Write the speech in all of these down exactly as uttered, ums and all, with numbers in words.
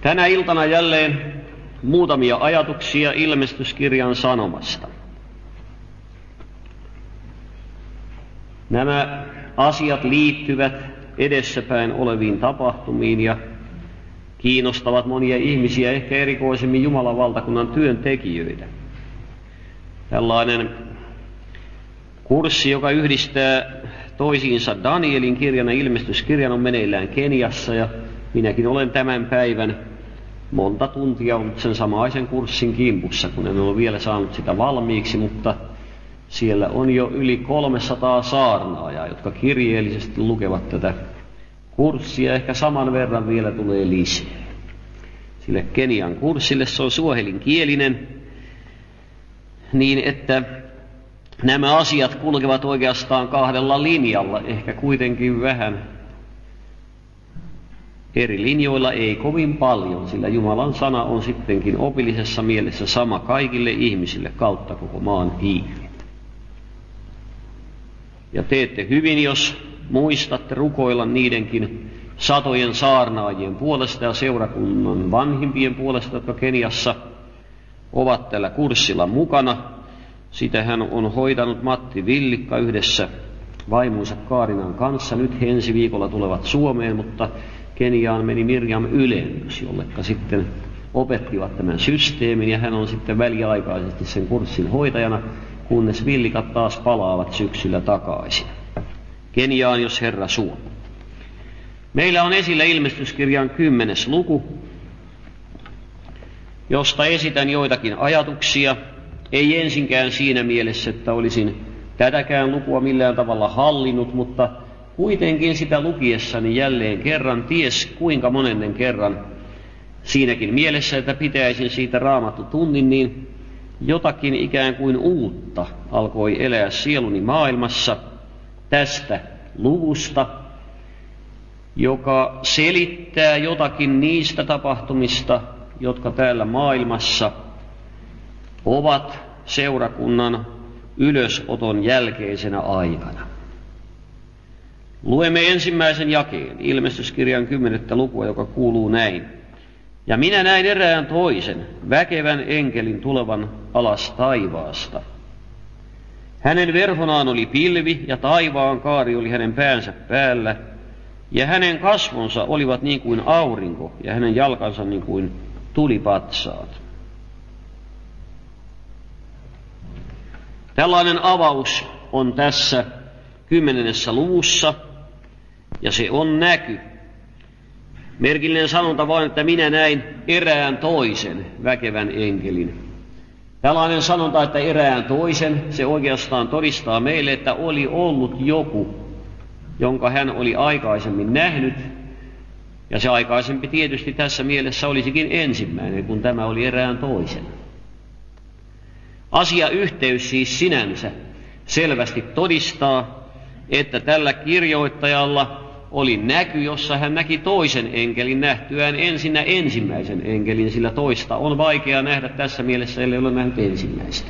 Tänä iltana jälleen muutamia ajatuksia ilmestyskirjan sanomasta. Nämä asiat liittyvät edessäpäin oleviin tapahtumiin ja kiinnostavat monia ihmisiä, ehkä erikoisemmin Jumalan valtakunnan työntekijöitä. Tällainen kurssi, joka yhdistää toisiinsa Danielin kirjan ja ilmestyskirjan, on meneillään Keniassa, ja minäkin olen tämän päivän monta tuntia ollut sen samaisen kurssin kimpussa, kun en ole vielä saanut sitä valmiiksi, mutta siellä on jo yli kolmesataa saarnaajaa, jotka kirjeellisesti lukevat tätä kurssia. Ehkä saman verran vielä tulee lisää. Sille Kenian kurssille se on suohelinkielinen, niin että nämä asiat kulkevat oikeastaan kahdella linjalla, ehkä kuitenkin vähän eri linjoilla, ei kovin paljon, sillä Jumalan sana on sittenkin opillisessa mielessä sama kaikille ihmisille kautta koko maan piirin. Ja teette hyvin, jos muistatte rukoilla niidenkin satojen saarnaajien puolesta ja seurakunnan vanhimpien puolesta, jotka Keniassa ovat tällä kurssilla mukana. Sitähän on hoitanut Matti Villikka yhdessä vaimonsa Kaarinan kanssa. Nyt ensi viikolla tulevat Suomeen, mutta Keniaan meni Mirjam Ylennys, jollekka sitten opettivat tämän systeemin, ja hän on sitten väliaikaisesti sen kurssin hoitajana, kunnes villikat taas palaavat syksyllä takaisin Keniaan, jos Herra suo. Meillä on esillä ilmestyskirjan kymmenes luku, josta esitän joitakin ajatuksia. Ei ensinkään siinä mielessä, että olisin tätäkään lukua millään tavalla hallinnut, mutta kuitenkin sitä lukiessani jälleen kerran, ties kuinka monennen kerran, siinäkin mielessä, että pitäisin siitä Raamattu tunnin, niin jotakin ikään kuin uutta alkoi elää sieluni maailmassa tästä luvusta, joka selittää jotakin niistä tapahtumista, jotka täällä maailmassa ovat seurakunnan ylösoton jälkeisenä aikana. Luemme ensimmäisen jakeen, ilmestyskirjan kymmenettä lukua, joka kuuluu näin. Ja minä näin erään toisen, väkevän enkelin tulevan alas taivaasta. Hänen verhonaan oli pilvi, ja taivaan kaari oli hänen päänsä päällä, ja hänen kasvonsa olivat niin kuin aurinko, ja hänen jalkansa niin kuin tulipatsaat. Tällainen avaus on tässä kymmenennessä luvussa, ja se on näky. Merkillinen sanonta vain, että minä näin erään toisen väkevän enkelin. Tällainen sanonta, että erään toisen, se oikeastaan todistaa meille, että oli ollut joku, jonka hän oli aikaisemmin nähnyt. Ja se aikaisempi tietysti tässä mielessä olisikin ensimmäinen, kun tämä oli erään toisen. Asiayhteys siis sinänsä selvästi todistaa, että tällä kirjoittajalla oli näky, jossa hän näki toisen enkelin nähtyään ensinnä ensimmäisen enkelin, sillä toista on vaikea nähdä tässä mielessä, ellei ole nähnyt ensimmäistä.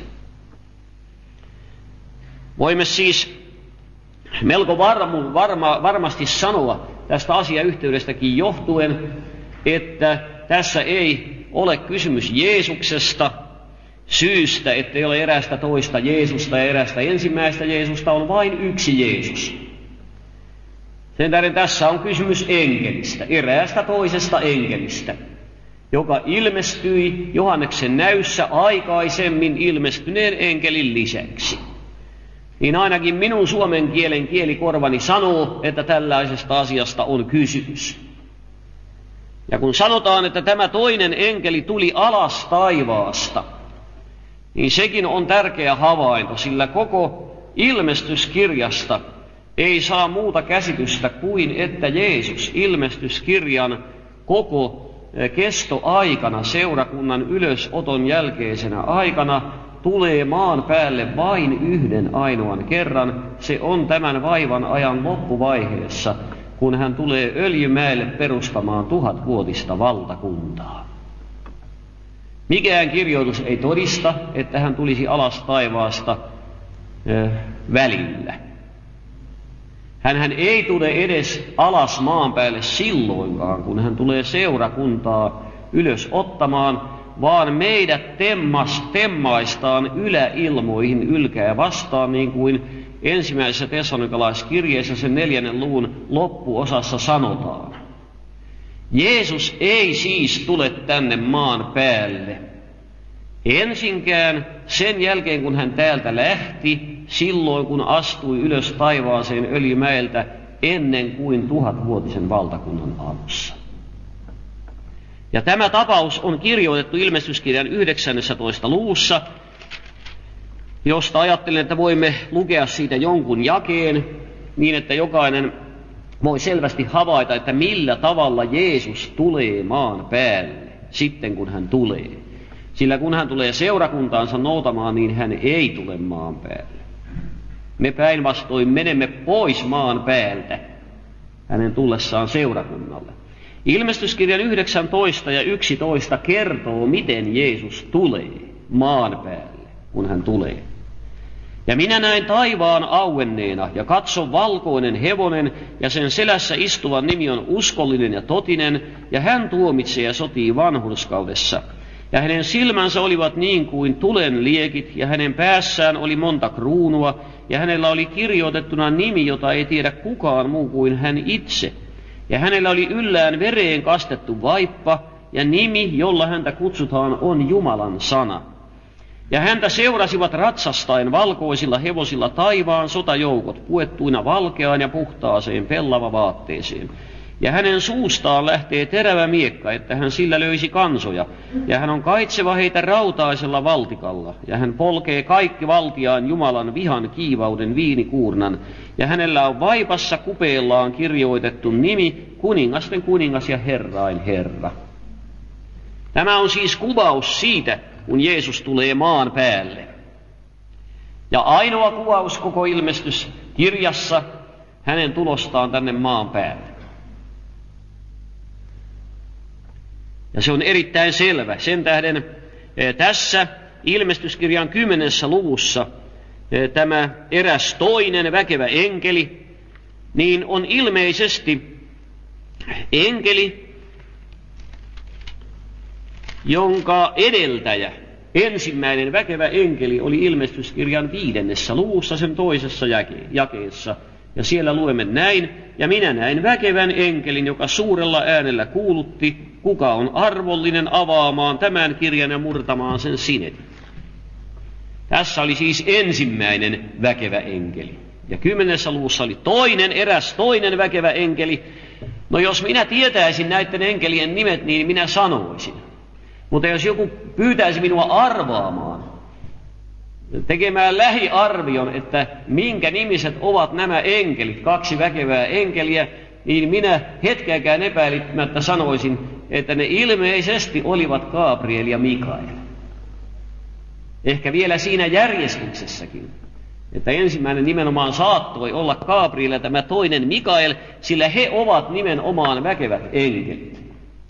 Voimme siis melko varmu, varma, varmasti sanoa tästä asiayhteydestäkin johtuen, että tässä ei ole kysymys Jeesuksesta, syystä, ettei ole erästä toista Jeesusta ja erästä ensimmäistä Jeesusta, on vain yksi Jeesus. Sen tähden tässä on kysymys enkelistä, eräästä toisesta enkelistä, joka ilmestyi Johanneksen näyssä aikaisemmin ilmestyneen enkelin lisäksi. Niin ainakin minun suomen kielen kielikorvani sanoo, että tällaisesta asiasta on kysymys. Ja kun sanotaan, että tämä toinen enkeli tuli alas taivaasta, niin sekin on tärkeä havainto, sillä koko ilmestyskirjasta ei saa muuta käsitystä kuin, että Jeesus ilmestyskirjan koko kestoaikana, seurakunnan ylösoton jälkeisenä aikana, tulee maan päälle vain yhden ainoan kerran. Se on tämän vaivan ajan loppuvaiheessa, kun hän tulee Öljymäelle perustamaan tuhatvuotista valtakuntaa. Mikään kirjoitus ei todista, että hän tulisi alas taivaasta ö, välillä. Hänhän ei tule edes alas maan päälle silloinkaan, kun hän tulee seurakuntaa ylös ottamaan, vaan meidät temmas, temmaistaan yläilmoihin ylkää vastaan, niin kuin ensimmäisessä Tessalonikalaiskirjeessä sen neljännen luvun loppuosassa sanotaan. Jeesus ei siis tule tänne maan päälle. Ensinkään sen jälkeen, kun hän täältä lähti, silloin kun astui ylös taivaaseen Öljymäeltä, ennen kuin tuhatvuotisen valtakunnan alussa. Ja tämä tapaus on kirjoitettu ilmestyskirjan yhdeksännentoista luvussa, josta ajattelen, että voimme lukea siitä jonkun jakeen, niin että jokainen voi selvästi havaita, että millä tavalla Jeesus tulee maan päälle sitten, kun hän tulee. Sillä kun hän tulee seurakuntaansa noutamaan, niin hän ei tule maan päälle. Me päinvastoin menemme pois maan päältä hänen tullessaan seurakunnalle. Ilmestyskirjan yhdeksäntoista ja yksitoista kertoo, miten Jeesus tulee maan päälle, kun hän tulee. Ja minä näin taivaan auenneena, ja katso valkoinen hevonen, ja sen selässä istuvan nimi on uskollinen ja totinen, ja hän tuomitsee ja sotii vanhurskaudessa. Ja hänen silmänsä olivat niin kuin tulen liekit, ja hänen päässään oli monta kruunua, ja hänellä oli kirjoitettuna nimi, jota ei tiedä kukaan muu kuin hän itse. Ja hänellä oli yllään vereen kastettu vaippa, ja nimi, jolla häntä kutsutaan, on Jumalan sana. Ja häntä seurasivat ratsastain valkoisilla hevosilla taivaan sotajoukot, puettuina valkeaan ja puhtaaseen pellava vaatteeseen. Ja hänen suustaan lähtee terävä miekka, että hän sillä löysi kansoja, ja hän on kaitseva heitä rautaisella valtikalla, ja hän polkee kaikki valtiaan Jumalan vihan kiivauden viinikuurnan, ja hänellä on vaipassa kupeellaan kirjoitettu nimi, kuningasten kuningas ja herrain herra. Tämä on siis kuvaus siitä, kun Jeesus tulee maan päälle. Ja ainoa kuvaus koko ilmestyskirjassa hänen tulostaan tänne maan päälle. Ja se on erittäin selvä. Sen tähden e, tässä ilmestyskirjan kymmenessä luvussa e, tämä eräs toinen väkevä enkeli, niin on ilmeisesti enkeli, jonka edeltäjä, ensimmäinen väkevä enkeli, oli ilmestyskirjan viidennessä luvussa sen toisessa jake- jakeessa. Ja siellä luemme näin, ja minä näin väkevän enkelin, joka suurella äänellä kuulutti, kuka on arvollinen avaamaan tämän kirjan ja murtamaan sen sinetit. Tässä oli siis ensimmäinen väkevä enkeli. Ja kymmenessä luvussa oli toinen, eräs toinen väkevä enkeli. No jos minä tietäisin näiden enkelien nimet, niin minä sanoisin. Mutta jos joku pyytäisi minua arvaamaan, tekemään lähiarvion, että minkä nimiset ovat nämä enkelit, kaksi väkevää enkeliä, niin minä hetkeäkään epäilemättä sanoisin, että ne ilmeisesti olivat Gabriel ja Mikael. Ehkä vielä siinä järjestyksessäkin, että ensimmäinen nimenomaan saattoi olla Gabriel ja tämä toinen Mikael, sillä he ovat nimenomaan väkevät enkelit.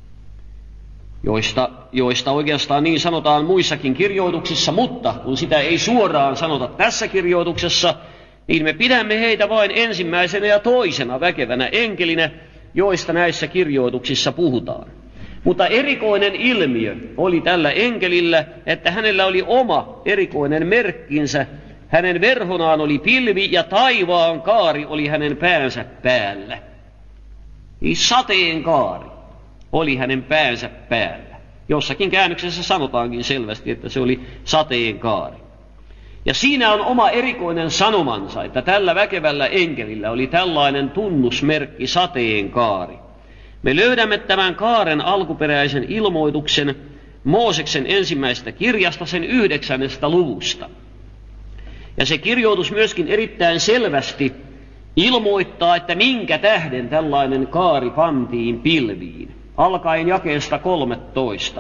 Joista, joista oikeastaan niin sanotaan muissakin kirjoituksissa, mutta kun sitä ei suoraan sanota tässä kirjoituksessa, niin me pidämme heitä vain ensimmäisenä ja toisena väkevänä enkelinä, joista näissä kirjoituksissa puhutaan. Mutta erikoinen ilmiö oli tällä enkelillä, että hänellä oli oma erikoinen merkkinsä. Hänen verhonaan oli pilvi ja taivaan kaari oli hänen päänsä päällä. Niin sateen kaari oli hänen päänsä päällä. Jossakin käännöksessä sanotaankin selvästi, että se oli sateenkaari. Ja siinä on oma erikoinen sanomansa, että tällä väkevällä enkelillä oli tällainen tunnusmerkki sateenkaari. Me löydämme tämän kaaren alkuperäisen ilmoituksen Mooseksen ensimmäisestä kirjasta, sen yhdeksännestä luvusta. Ja se kirjoitus myöskin erittäin selvästi ilmoittaa, että minkä tähden tällainen kaari pantiin pilviin. Alkaen jakeesta kolmetoista.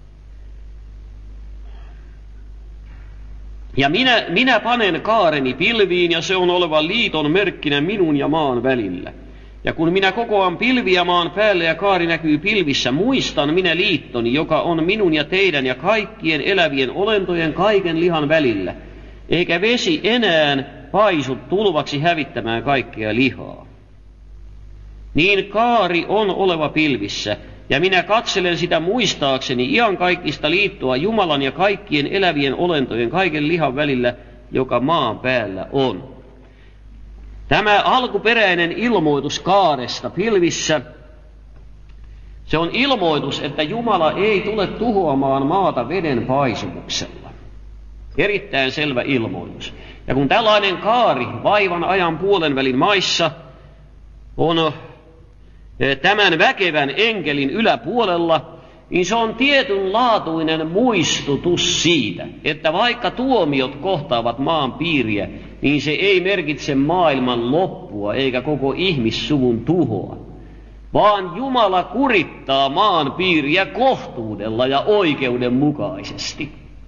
Ja minä, minä panen kaareni pilviin, ja se on oleva liiton merkkinä minun ja maan välillä. Ja kun minä kokoan pilviä maan päälle ja kaari näkyy pilvissä, muistan minä liittoni, joka on minun ja teidän ja kaikkien elävien olentojen kaiken lihan välillä. Eikä vesi enää paisu tulvaksi hävittämään kaikkea lihaa. Niin kaari on oleva pilvissä, Ja minä katselen sitä muistaakseni iankaikkista liittoa Jumalan ja kaikkien elävien olentojen kaiken lihan välillä, joka maan päällä on. Tämä alkuperäinen ilmoitus kaaresta pilvissä, se on ilmoitus, että Jumala ei tule tuhoamaan maata veden paisumuksella. Erittäin selvä ilmoitus. Ja kun tällainen kaari vaivan ajan puolenvälin maissa on tämän väkevän enkelin yläpuolella, niin se on tietynlaatuinen muistutus siitä, että vaikka tuomiot kohtaavat maan piiriä, niin se ei merkitse maailman loppua eikä koko ihmissuvun tuhoa, vaan Jumala kurittaa maan piiriä kohtuudella ja oikeudenmukaisesti.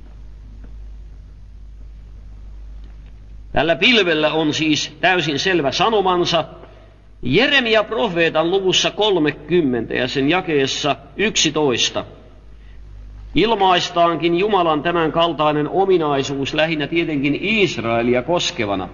Tällä pilvellä on siis täysin selvä sanomansa. Jeremia profeetan luvussa kolmekymmentä ja sen jakeessa yksitoista ilmaistaankin Jumalan tämän kaltainen ominaisuus lähinnä tietenkin Israelia koskevana.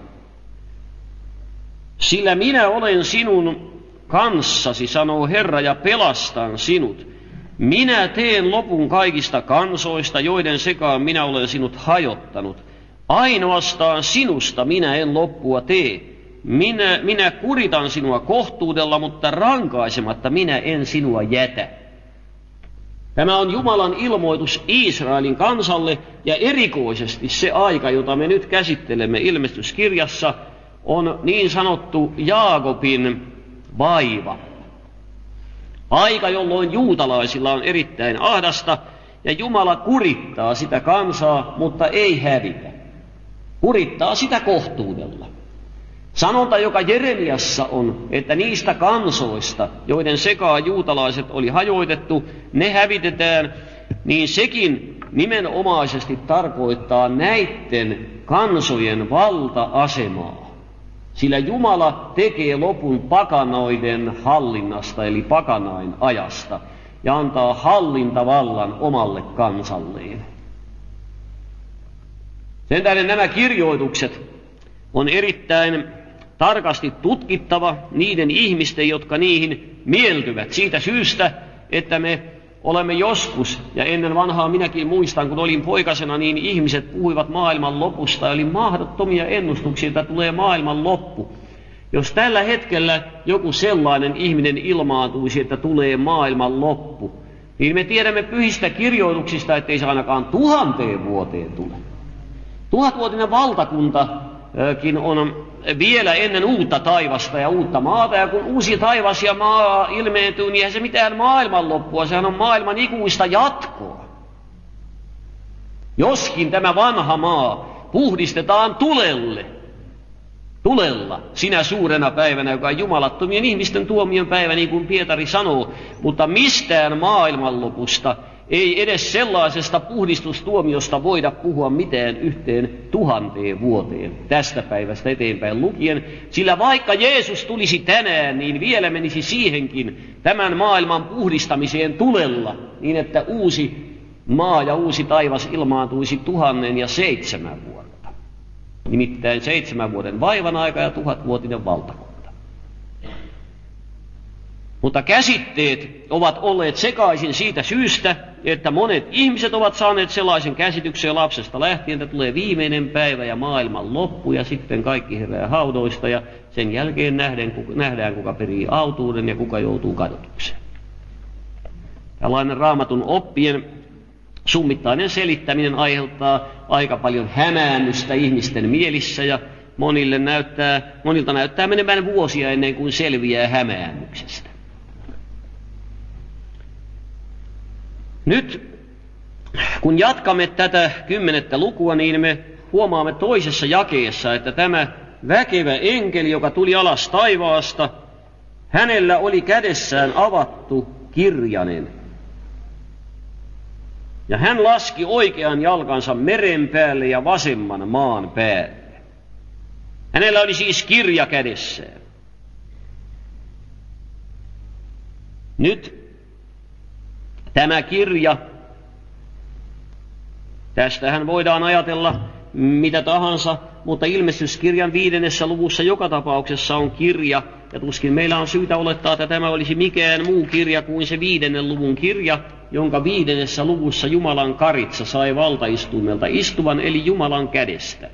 Sillä minä olen sinun kanssasi, sanoo Herra, ja pelastan sinut. Minä teen lopun kaikista kansoista, joiden sekaan minä olen sinut hajottanut. Ainoastaan sinusta minä en loppua tee. Minä, minä kuritan sinua kohtuudella, mutta rankaisematta minä en sinua jätä. Tämä on Jumalan ilmoitus Israelin kansalle, ja erikoisesti se aika, jota me nyt käsittelemme ilmestyskirjassa, on niin sanottu Jaakobin vaiva. Aika, jolloin juutalaisilla on erittäin ahdasta, ja Jumala kurittaa sitä kansaa, mutta ei hävitä. Kurittaa sitä kohtuudella. Sanonta, joka Jeremiassa on, että niistä kansoista, joiden sekaan juutalaiset oli hajoitettu, ne hävitetään, niin sekin nimenomaisesti tarkoittaa näiden kansojen valta-asemaa. Sillä Jumala tekee lopun pakanoiden hallinnasta, eli pakanain ajasta, ja antaa hallintavallan omalle kansalleen. Sen tähden nämä kirjoitukset on erittäin tarkasti tutkittava niiden ihmisten, jotka niihin mieltyvät. Siitä syystä, että me olemme joskus, ja ennen vanhaa minäkin muistan, kun olin poikasena, niin ihmiset puhuivat maailman lopusta, eli mahdottomia ennustuksia, että tulee maailman loppu. Jos tällä hetkellä joku sellainen ihminen ilmaantuisi, että tulee maailman loppu, niin me tiedämme pyhistä kirjoituksista, ettei se ainakaan tuhanteen vuoteen tule. Tuhatvuotinen valtakuntakin on vielä ennen uutta taivasta ja uutta maata, ja kun uusi taivas ja maa ilmeentyy, niin eihän se mitään maailmanloppua, sehän on maailman ikuista jatkoa. Joskin tämä vanha maa puhdistetaan tulelle, tulella, sinä suurena päivänä, joka on jumalattomien ihmisten tuomion päivä, niin kuin Pietari sanoo, mutta mistään maailmanlopusta ei edes sellaisesta puhdistustuomiosta voida puhua mitään yhteen tuhanteen vuoteen tästä päivästä eteenpäin lukien, sillä vaikka Jeesus tulisi tänään, niin vielä menisi siihenkin tämän maailman puhdistamiseen tulella, niin että uusi maa ja uusi taivas ilmaantuisi tuhannen ja seitsemän vuotta. Nimittäin seitsemän vuoden vaivan aika ja tuhatvuotinen valtakunta. Mutta käsitteet ovat olleet sekaisin siitä syystä, että monet ihmiset ovat saaneet sellaisen käsityksen lapsesta lähtien, että tulee viimeinen päivä ja maailman loppu ja sitten kaikki herää haudoista ja sen jälkeen nähdään, nähdään kuka perii autuuden ja kuka joutuu kadotukseen. Tällainen Raamatun oppien summittainen selittäminen aiheuttaa aika paljon hämäännystä ihmisten mielissä ja monille näyttää, monilta näyttää menemään vuosia ennen kuin selviää hämäännyksestä. Nyt kun jatkamme tätä kymmenettä lukua, niin me huomaamme toisessa jakeessa, että tämä väkevä enkeli, joka tuli alas taivaasta, hänellä oli kädessään avattu kirjanen. Ja hän laski oikean jalkansa meren päälle ja vasemman maan päälle. Hänellä oli siis kirja kädessään. Nyt tämä kirja, tästähän voidaan ajatella mitä tahansa, mutta ilmestyskirjan viidennessä luvussa joka tapauksessa on kirja ja tuskin meillä on syytä olettaa, että tämä olisi mikään muu kirja kuin se viidennen luvun kirja, jonka viidennessä luvussa Jumalan karitsa sai valtaistuimelta istuvan, eli Jumalan kädestä.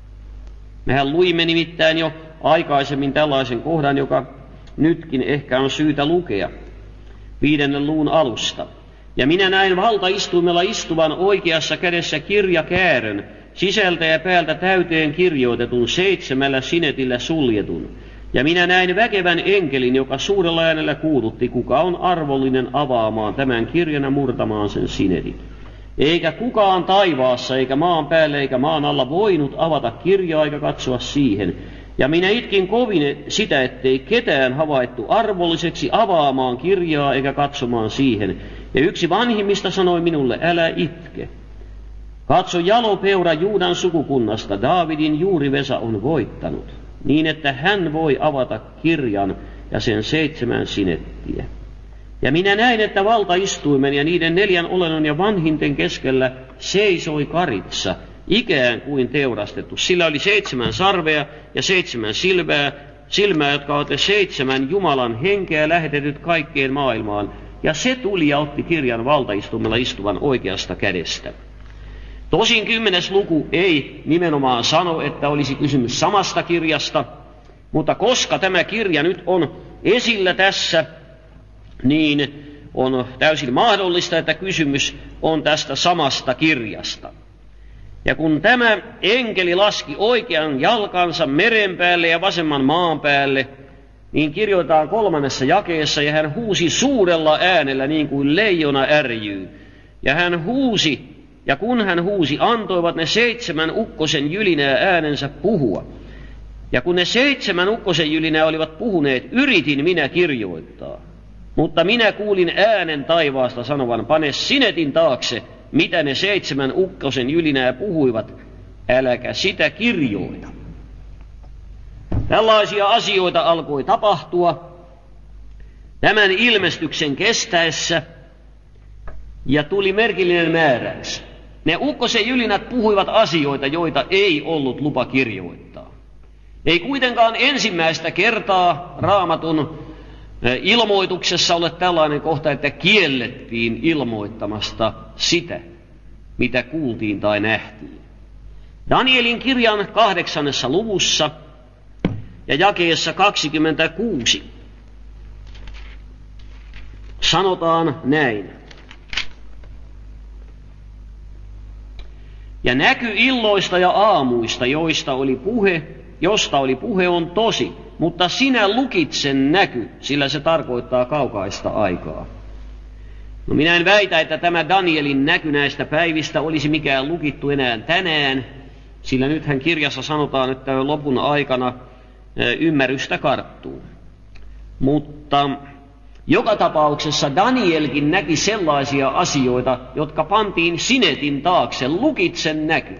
Mehän luimme nimittäin jo aikaisemmin tällaisen kohdan, joka nytkin ehkä on syytä lukea viidennen luvun alusta. Ja minä näin valtaistuimella istuvan oikeassa kädessä kirjakäärön, sisältä ja päältä täyteen kirjoitetun, seitsemällä sinetillä suljetun. Ja minä näin väkevän enkelin, joka suurella äänellä kuulutti, kuka on arvollinen avaamaan tämän kirjan ja murtamaan sen sinetit. Eikä kukaan taivaassa, eikä maan päällä, eikä maan alla voinut avata kirjaa, eikä katsoa siihen. Ja minä itkin kovin sitä, ettei ketään havaittu arvolliseksi avaamaan kirjaa, eikä katsomaan siihen. Ja yksi vanhimmista sanoi minulle, älä itke. Katso, jalopeura Juudan sukukunnasta, Daavidin juurivesa on voittanut, niin että hän voi avata kirjan ja sen seitsemän sinettiä. Ja minä näin, että valtaistuimen ja niiden neljän olennon ja vanhinten keskellä seisoi karitsa, ikään kuin teurastettu. Sillä oli seitsemän sarvea ja seitsemän silmää, silmää jotka ovat seitsemän Jumalan henkeä lähetetyt kaikkeen maailmaan. Ja se tuli ja otti kirjan valtaistuimella istuvan oikeasta kädestä. Tosin kymmenes luku ei nimenomaan sano, että olisi kysymys samasta kirjasta, mutta koska tämä kirja nyt on esillä tässä, niin on täysin mahdollista, että kysymys on tästä samasta kirjasta. Ja kun tämä enkeli laski oikean jalkansa meren päälle ja vasemman maan päälle, niin kirjoitetaan kolmannessa jakeessa, ja hän huusi suurella äänellä niin kuin leijona ärjyy. Ja hän huusi, ja kun hän huusi, antoivat ne seitsemän ukkosen jylinää äänensä puhua. Ja kun ne seitsemän ukkosen jylinää olivat puhuneet, yritin minä kirjoittaa. Mutta minä kuulin äänen taivaasta sanovan, pane sinetin taakse, mitä ne seitsemän ukkosen jylinää puhuivat, äläkä sitä kirjoita. Tällaisia asioita alkoi tapahtua tämän ilmestyksen kestäessä, ja tuli merkillinen määräys. Ne ukkosen jylinät puhuivat asioita, joita ei ollut lupa kirjoittaa. Ei kuitenkaan ensimmäistä kertaa Raamatun ilmoituksessa ole tällainen kohta, että kiellettiin ilmoittamasta sitä, mitä kuultiin tai nähtiin. Danielin kirjan kahdeksannessa luvussa ja jakeessa kaksikymmentäkuusi sanotaan näin. Ja näky illoista ja aamuista, joista oli puhe, josta oli puhe, on tosi, mutta sinä lukit sen näky, sillä se tarkoittaa kaukaista aikaa. No minä en väitä, että tämä Danielin näky näistä päivistä olisi mikään lukittu enää tänään, sillä nythän kirjassa sanotaan, että lopun aikana ymmärrystä karttuu. Mutta joka tapauksessa Danielkin näki sellaisia asioita, jotka pantiin sinetin taakse, lukit sen näky.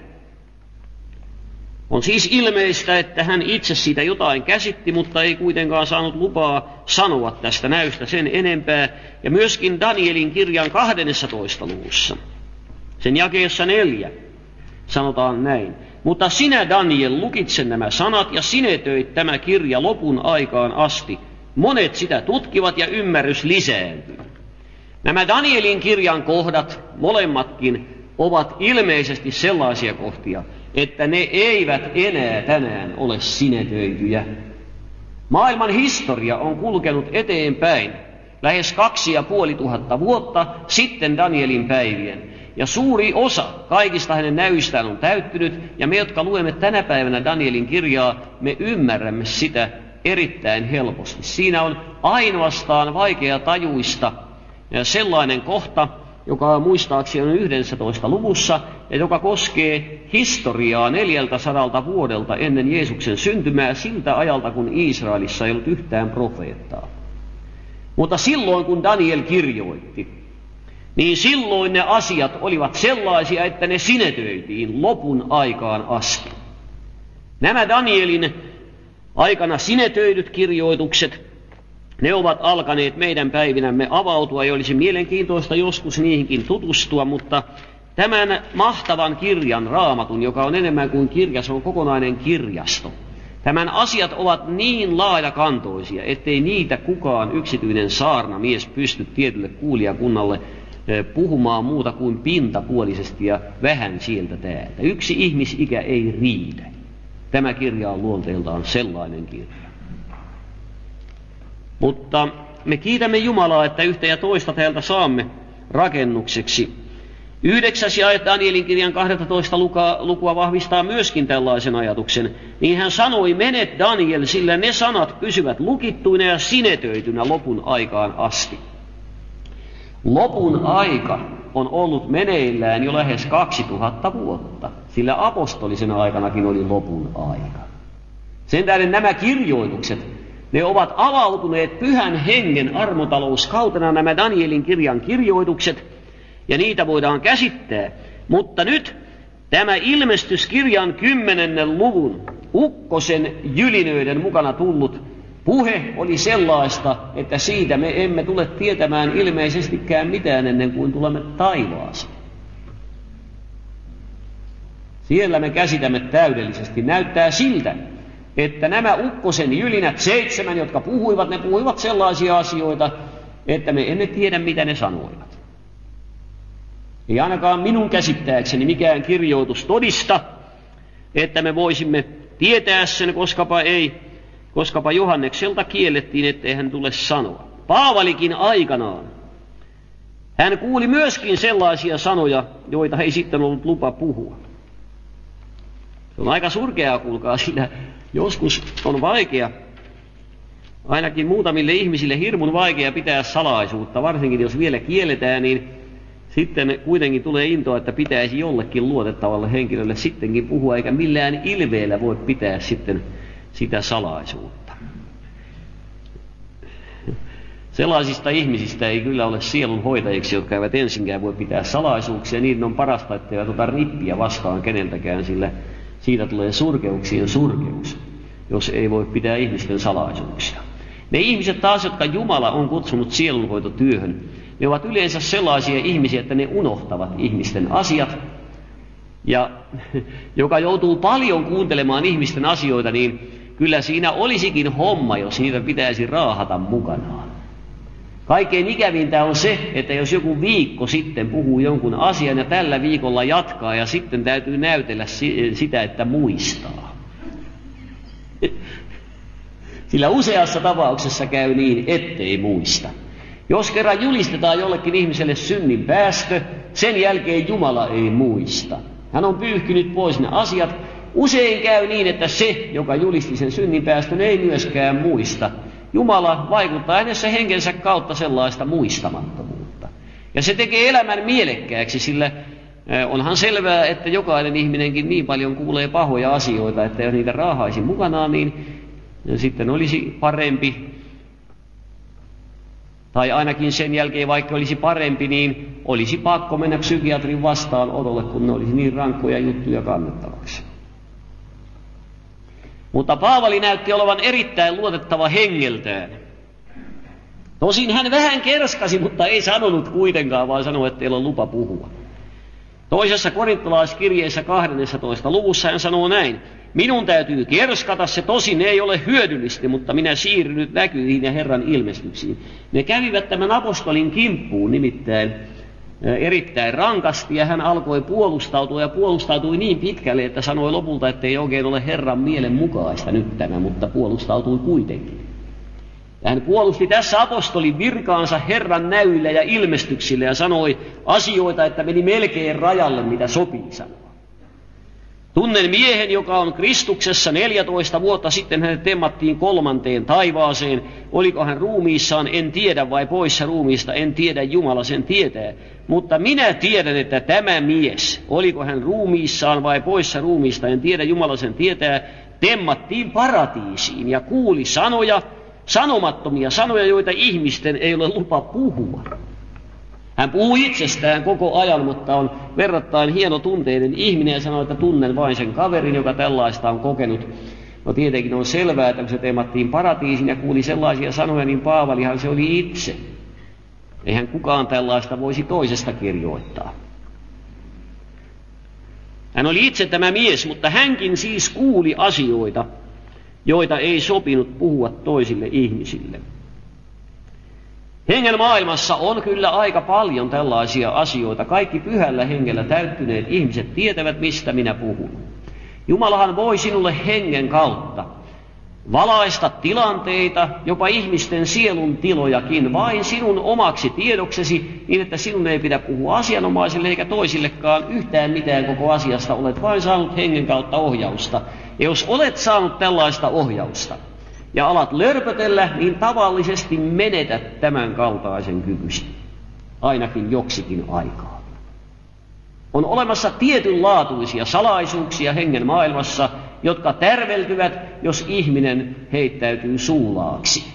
On siis ilmeistä, että hän itse siitä jotain käsitti, mutta ei kuitenkaan saanut lupaa sanoa tästä näystä sen enempää. Ja myöskin Danielin kirjan kahdennessatoista luvussa, sen jakeessa neljä, sanotaan näin. Mutta sinä, Daniel, lukitse nämä sanat ja sinetöit tämä kirja lopun aikaan asti. Monet sitä tutkivat ja ymmärrys lisääntyy. Nämä Danielin kirjan kohdat, molemmatkin, ovat ilmeisesti sellaisia kohtia, että ne eivät enää tänään ole sinetöityjä. Maailman historia on kulkenut eteenpäin lähes kaksi ja puoli tuhatta vuotta sitten Danielin päivien. Ja suuri osa kaikista hänen näyistään on täyttynyt, ja me, jotka luemme tänä päivänä Danielin kirjaa, me ymmärrämme sitä erittäin helposti. Siinä on ainoastaan vaikea tajuista ja sellainen kohta, joka muistaakseni on yhdessätoista luvussa, ja joka koskee historiaa neljältäsadalta vuodelta ennen Jeesuksen syntymää siltä ajalta, kun Israelissa ei ollut yhtään profeettaa. Mutta silloin, kun Daniel kirjoitti, niin silloin ne asiat olivat sellaisia, että ne sinetöitiin lopun aikaan asti. Nämä Danielin aikana sinetöidyt kirjoitukset, ne ovat alkaneet meidän päivinämme avautua, ja olisi mielenkiintoista joskus niihinkin tutustua, mutta tämän mahtavan kirjan, Raamatun, joka on enemmän kuin kirja, se on kokonainen kirjasto. Tämän asiat ovat niin laajakantoisia, ettei niitä kukaan yksityinen saarnamies pysty tietylle kuulijakunnalle puhumaan muuta kuin pintapuolisesti ja vähän sieltä täältä. Yksi ihmisikä ei riitä. Tämä kirja on luonteeltaan sellainen kirja. Mutta me kiitämme Jumalaa, että yhtä ja toista täältä saamme rakennukseksi. Yhdeksäs ja Danielin kirjan kaksitoista lukua, lukua vahvistaa myöskin tällaisen ajatuksen. Niin hän sanoi, menet Daniel, sillä ne sanat pysyvät lukittuina ja sinetöitynä lopun aikaan asti. Lopun aika on ollut meneillään jo lähes kaksituhatta vuotta, sillä apostolisena aikanakin oli lopun aika. Sen tähden nämä kirjoitukset, ne ovat avautuneet pyhän hengen armotalouskautena, nämä Danielin kirjan kirjoitukset, ja niitä voidaan käsittää. Mutta nyt tämä ilmestyskirjan kymmenennen luvun ukkosen jylinöiden mukana tullut puhe oli sellaista, että siitä me emme tule tietämään ilmeisestikään mitään ennen kuin tulemme taivaaseen. Siellä me käsitämme täydellisesti. Näyttää siltä, että nämä ukkosen jylinät, seitsemän, jotka puhuivat, ne puhuivat sellaisia asioita, että me emme tiedä, mitä ne sanoivat. Ei ainakaan minun käsittääkseni mikään kirjoitus todista, että me voisimme tietää sen, koskapa ei, koskapa Johannekselta kiellettiin, ettei hän tule sanoa. Paavalikin aikanaan, hän kuuli myöskin sellaisia sanoja, joita ei sitten ollut lupa puhua. Se on aika surkeaa, kuulkaa, sillä joskus on vaikea, ainakin muutamille ihmisille hirmun vaikea pitää salaisuutta, varsinkin jos vielä kielletään, niin sitten kuitenkin tulee intoa, että pitäisi jollekin luotettavalle henkilölle sittenkin puhua, eikä millään ilveellä voi pitää sitten sitä salaisuutta. Sellaisista ihmisistä ei kyllä ole sielun hoitajiksi, jotka eivät ensinkään voi pitää salaisuuksia. Niiden on parasta, että eivät ota rippiä vastaan keneltäkään, sillä siitä tulee surkeuksien surkeus, jos ei voi pitää ihmisten salaisuuksia. Ne ihmiset taas, jotka Jumala on kutsunut sielunhoitotyöhön, ne ovat yleensä sellaisia ihmisiä, että ne unohtavat ihmisten asiat. Ja joka joutuu paljon kuuntelemaan ihmisten asioita, niin kyllä siinä olisikin homma, jos niitä pitäisi raahata mukanaan. Kaikkein ikävintä on se, että jos joku viikko sitten puhuu jonkun asian ja tällä viikolla jatkaa ja sitten täytyy näytellä sitä, että muistaa. Sillä useassa tapauksessa käy niin, ettei muista. Jos kerran julistetaan jollekin ihmiselle synnin päästö, sen jälkeen Jumala ei muista. Hän on pyyhkinyt pois ne asiat. Usein käy niin, että se, joka julisti sen synninpäästön, ei myöskään muista. Jumala vaikuttaa hänessä henkensä kautta sellaista muistamattomuutta. Ja se tekee elämän mielekkääksi, sillä onhan selvää, että jokainen ihminenkin niin paljon kuulee pahoja asioita, että jos niitä raahaisi mukanaan, niin sitten olisi parempi. Tai ainakin sen jälkeen, vaikka olisi parempi, niin olisi pakko mennä psykiatrin vastaanotolle, kun ne olisi niin rankkoja juttuja kannettavaksi. Mutta Paavali näytti olevan erittäin luotettava hengeltään. Tosin hän vähän kerskasi, mutta ei sanonut kuitenkaan, vaan sanoi, että ei ole lupa puhua. Toisessa korintolaiskirjeessä kahdennessatoista luvussa hän sanoo näin. Minun täytyy kerskata, se tosin ei ole hyödyllistä, mutta minä siirryn nyt näkyihin ja Herran ilmestyksiin. Ne kävivät tämän apostolin kimppuun nimittäin erittäin rankasti, ja hän alkoi puolustautua ja puolustautui niin pitkälle, että sanoi lopulta, että ei oikein ole Herran mielen mukaista nyt tämä, mutta puolustautui kuitenkin. Ja hän puolusti tässä apostolin virkaansa Herran näyillä ja ilmestyksillä ja sanoi asioita, että meni melkein rajalle, mitä sopii sanoa. Tunnen miehen, joka on Kristuksessa neljätoista vuotta sitten, hänet temmattiin kolmanteen taivaaseen. Oliko hän ruumiissaan, en tiedä, vai poissa ruumiista, en tiedä, Jumala sen tietää. Mutta minä tiedän, että tämä mies, oliko hän ruumiissaan vai poissa ruumiista, en tiedä, Jumala sen tietää, temmattiin paratiisiin ja kuuli sanoja, sanomattomia sanoja, joita ihmisten ei ole lupa puhua. Hän puhuu itsestään koko ajan, mutta on verrattain hienotunteinen ihminen ja sanoo, että tunnen vain sen kaverin, joka tällaista on kokenut. No tietenkin on selvää, että kun se teemattiin paratiisin ja kuuli sellaisia sanoja, niin Paavalihan se oli itse. Eihän kukaan tällaista voisi toisesta kirjoittaa. Hän oli itse tämä mies, mutta hänkin siis kuuli asioita, joita ei sopinut puhua toisille ihmisille. Hengen maailmassa on kyllä aika paljon tällaisia asioita. Kaikki pyhällä hengellä täyttyneet ihmiset tietävät, mistä minä puhun. Jumalahan voi sinulle hengen kautta valaista tilanteita, jopa ihmisten sielun tilojakin, vain sinun omaksi tiedoksesi, niin että sinun ei pidä puhua asianomaisille eikä toisillekaan yhtään mitään koko asiasta. Olet vain saanut hengen kautta ohjausta. Ja jos olet saanut tällaista ohjausta ja alat lörpötellä, niin tavallisesti menetät tämän kaltaisen kykysi, ainakin joksikin aikaa. On olemassa tietynlaatuisia salaisuuksia hengen maailmassa, jotka tärveltyvät, jos ihminen heittäytyy suulaaksi.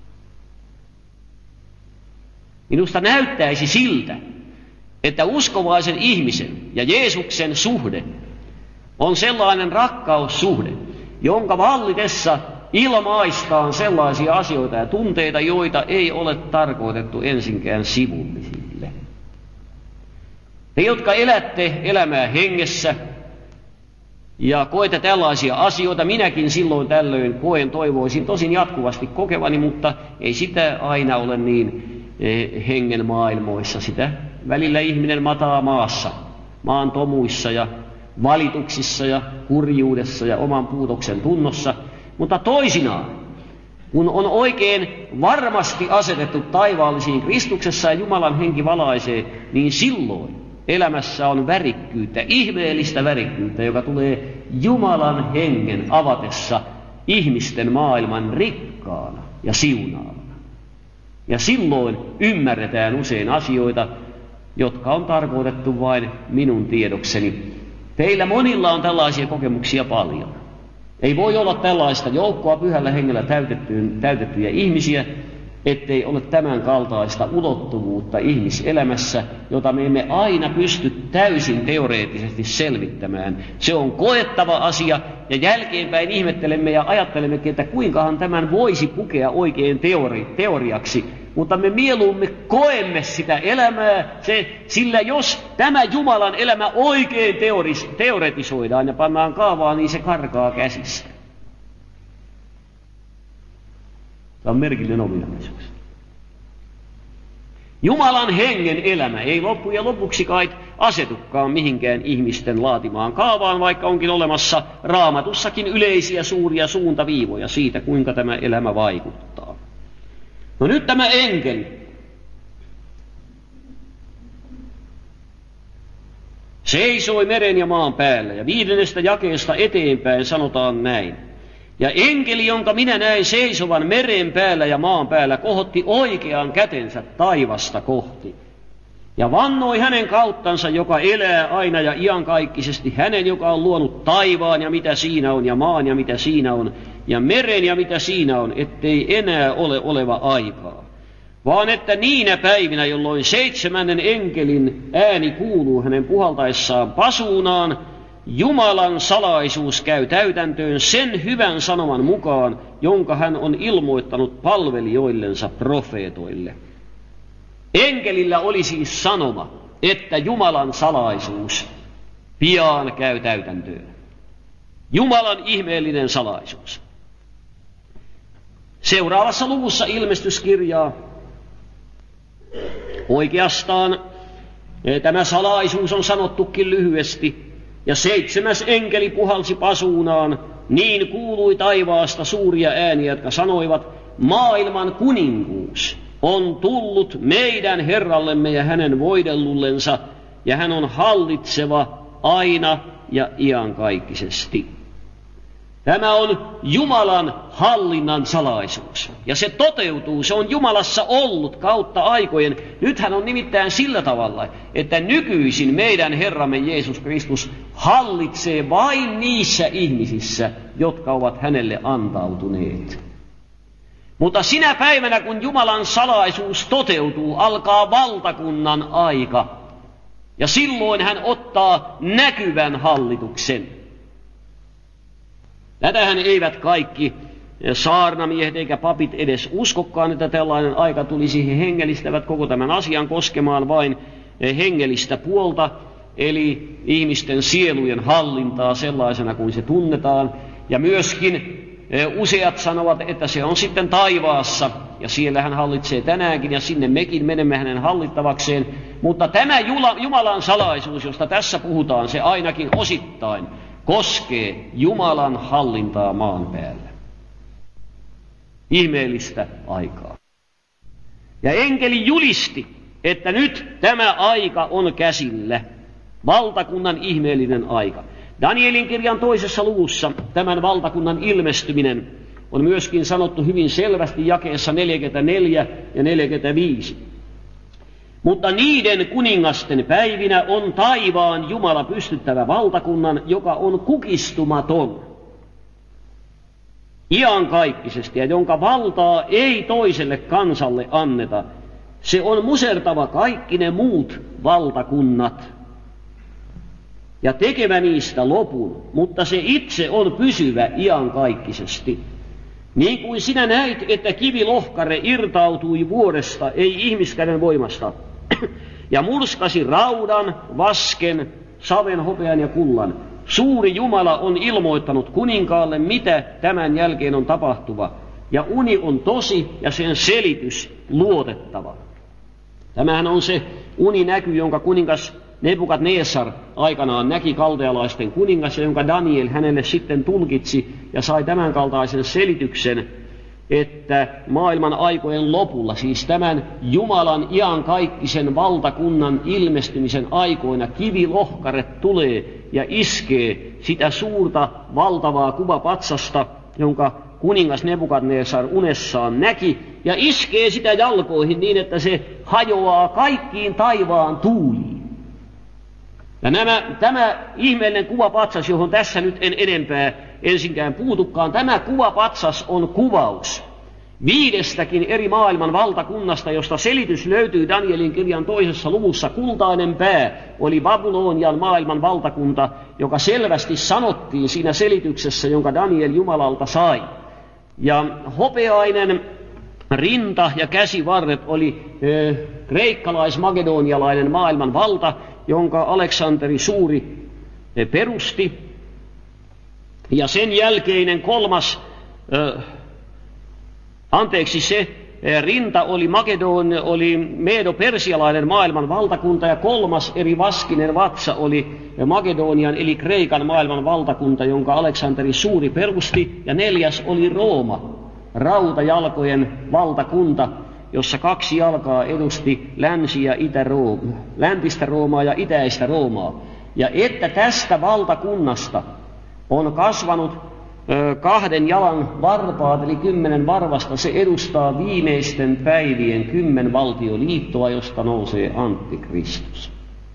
Minusta näyttäisi siltä, että uskovaisen ihmisen ja Jeesuksen suhde on sellainen rakkaussuhde, jonka vallitessa ilmaistaan sellaisia asioita ja tunteita, joita ei ole tarkoitettu ensinkään sivullisille. Te, jotka elätte elämää hengessä ja koette tällaisia asioita, minäkin silloin tällöin koen, toivoisin tosin jatkuvasti kokevani, mutta ei sitä aina ole niin hengen maailmoissa. Sitä välillä ihminen mataa maassa, maan tomuissa ja valituksissa ja kurjuudessa ja oman puutoksen tunnossa, mutta toisinaan, kun on oikein varmasti asetettu taivaallisiin Kristuksessa ja Jumalan henki valaisee, niin silloin elämässä on värikkyyttä, ihmeellistä värikkyyttä, joka tulee Jumalan hengen avatessa ihmisten maailman rikkaana ja siunaavana. Ja silloin ymmärretään usein asioita, jotka on tarkoitettu vain minun tiedokseni. Teillä monilla on tällaisia kokemuksia paljon. Ei voi olla tällaista joukkoa pyhällä hengellä täytettyjä ihmisiä, ettei ole tämän kaltaista ulottuvuutta ihmiselämässä, jota me emme aina pysty täysin teoreettisesti selvittämään. Se on koettava asia, ja jälkeenpäin ihmettelemme ja ajattelemmekin, että kuinkahan tämän voisi pukea oikein teori, teoriaksi. Mutta me mieluummin koemme sitä elämää, se, sillä jos tämä Jumalan elämä oikein teoris, teoretisoidaan ja pannaan kaavaan, niin se karkaa käsistä. Tämä on merkillinen ominaisuus. Jumalan hengen elämä ei loppujen lopuksi kai asetukaan mihinkään ihmisten laatimaan kaavaan, vaikka onkin olemassa Raamatussakin yleisiä suuria suuntaviivoja siitä, kuinka tämä elämä vaikuttaa. No nyt tämä enkeli. Seisoi meren ja maan päällä, ja viidennestä jakeesta eteenpäin sanotaan näin. Ja enkeli, jonka minä näin seisovan meren päällä ja maan päällä, kohotti oikean kätensä taivasta kohti. Ja vannoi hänen kauttansa, joka elää aina ja iankaikkisesti, hänen, joka on luonut taivaan ja mitä siinä on, ja maan ja mitä siinä on, ja meren ja mitä siinä on, ettei enää ole oleva aikaa. Vaan että niinä päivinä, jolloin seitsemännen enkelin ääni kuuluu hänen puhaltaessaan pasuunaan, Jumalan salaisuus käy täytäntöön sen hyvän sanoman mukaan, jonka hän on ilmoittanut palvelijoillensa profeetoille. Enkelillä oli siis sanoma, että Jumalan salaisuus pian käy täytäntöön. Jumalan ihmeellinen salaisuus. Seuraavassa luvussa ilmestyskirjaa oikeastaan tämä salaisuus on sanottukin lyhyesti. Ja seitsemäs enkeli puhalsi pasuunaan, niin kuului taivaasta suuria ääniä, jotka sanoivat, maailman kuninkuus on tullut meidän Herrallemme ja hänen voidellullensa, ja hän on hallitseva aina ja iankaikkisesti. Tämä on Jumalan hallinnan salaisuus, ja se toteutuu, se on Jumalassa ollut kautta aikojen. Nythän on nimittäin sillä tavalla, että nykyisin meidän Herramme Jeesus Kristus hallitsee vain niissä ihmisissä, jotka ovat hänelle antautuneet. Mutta sinä päivänä, kun Jumalan salaisuus toteutuu, alkaa valtakunnan aika, ja silloin hän ottaa näkyvän hallituksen. Tätähän eivät kaikki saarnamiehet eikä papit edes uskokkaan, että tällainen aika tulisi. He hengellistävät koko tämän asian koskemaan vain hengellistä puolta, eli ihmisten sielujen hallintaa sellaisena kuin se tunnetaan. Ja myöskin Useat sanovat, että se on sitten taivaassa, ja siellä hän hallitsee tänäänkin, ja sinne mekin menemme hänen hallittavakseen. Mutta tämä Jumalan salaisuus, josta tässä puhutaan, se ainakin osittain koskee Jumalan hallintaa maan päällä. Ihmeellistä aikaa. Ja enkeli julisti, että nyt tämä aika on käsillä, valtakunnan ihmeellinen aika. Danielin kirjan toisessa luvussa tämän valtakunnan ilmestyminen on myöskin sanottu hyvin selvästi jakeessa neljäkymmentäneljä ja neljäkymmentäviisi. Mutta niiden kuningasten päivinä on taivaan Jumala pystyttävä valtakunnan, joka on kukistumaton, iankaikkisesti, ja jonka valtaa ei toiselle kansalle anneta. Se on musertava kaikki ne muut valtakunnat ja tekevä niistä lopun, mutta se itse on pysyvä iankaikkisesti. Niin kuin sinä näit, että kivilohkare irtautui vuodesta, ei ihmiskäden voimasta, ja murskasi raudan, vasken, saven, hopean ja kullan. Suuri Jumala on ilmoittanut kuninkaalle, mitä tämän jälkeen on tapahtuva, ja uni on tosi ja sen selitys luotettava. Tämähän on se uninäky, jonka kuningas Nebukadnessar aikanaan näki, kaldealaisten kuningas, ja jonka Daniel hänelle sitten tulkitsi ja sai tämän kaltaisen selityksen, että maailman aikojen lopulla, siis tämän Jumalan iankaikkisen valtakunnan ilmestymisen aikoina, kivilohkare tulee ja iskee sitä suurta valtavaa kuvapatsasta, jonka kuningas Nebukadnessar unessaan näki, ja iskee sitä jalkoihin niin, että se hajoaa kaikkiin taivaan tuuliin. Ja nämä, tämä ihmeellinen kuvapatsas, johon tässä nyt en enempää ensinkään puutukaan, tämä kuvapatsas on kuvaus viidestäkin eri maailman valtakunnasta, josta selitys löytyy Danielin kirjan toisessa luvussa. Kultainen pää oli Babylonian maailman valtakunta, joka selvästi sanottiin siinä selityksessä, jonka Daniel Jumalalta sai. Ja hopeainen rinta ja käsivarret oli äh, kreikkalais-makedonialainen maailman valta, jonka Aleksanteri Suuri äh, perusti. Ja sen jälkeinen kolmas, äh, anteeksi se äh, rinta oli Makedon, oli medo-persialainen maailman valtakunta, ja kolmas eri vaskinen vatsa oli Makedonian eli Kreikan maailman valtakunta, jonka Aleksanteri Suuri perusti, ja neljäs oli Rooma, rautajalkojen valtakunta, jossa kaksi jalkaa edusti länsi- ja itä-Roomaa, läntistä Roomaa ja itäistä Roomaa. Ja että tästä valtakunnasta on kasvanut ö, kahden jalan varpaat, eli kymmenen varvasta, se edustaa viimeisten päivien kymmenvaltioliittoa, josta nousee Antikristus.